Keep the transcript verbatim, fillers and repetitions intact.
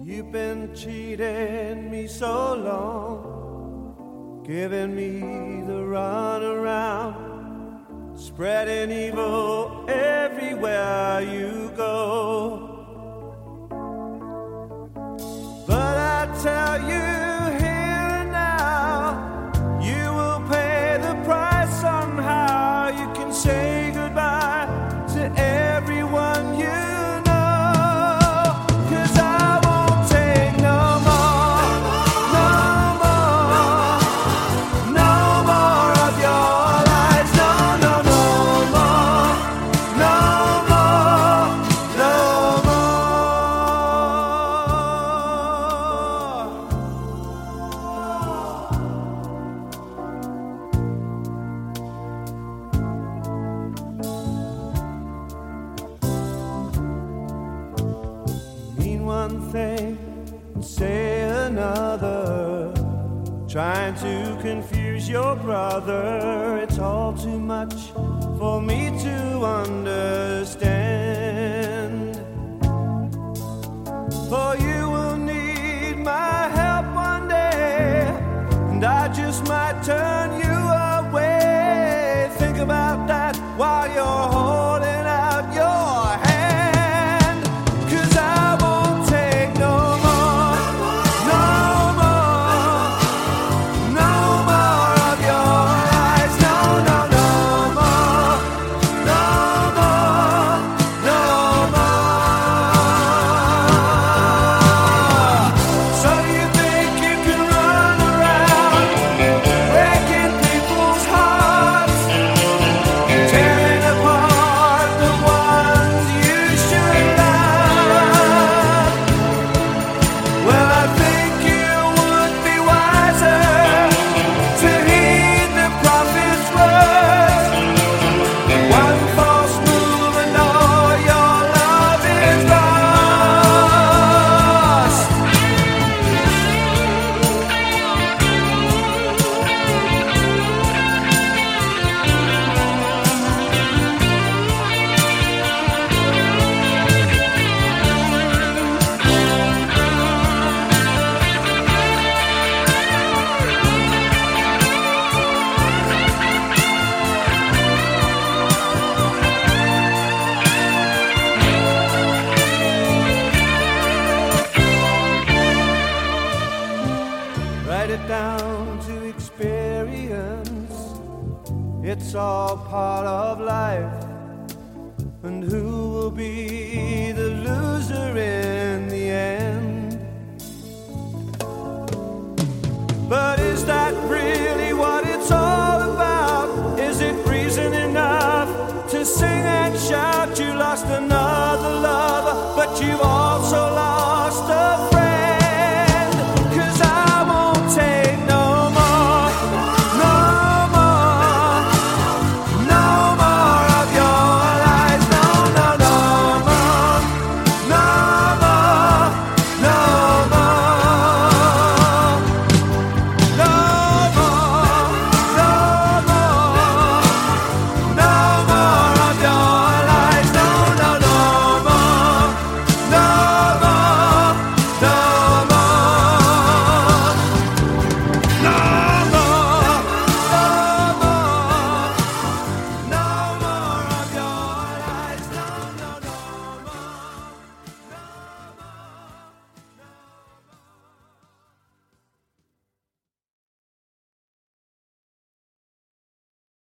You've been cheating me so long, giving me the runaround, spreading evil everywhere you go. But I tell you here and now, you will pay the price somehow. You can say goodbye to everyone you one thing and say another, trying to confuse your brother. It's all too much for me to understand. For you will need my help one day, and I just might turn you away. Think about that while you're holding out your hand. Write it down to experience. It's all part of life. And who will be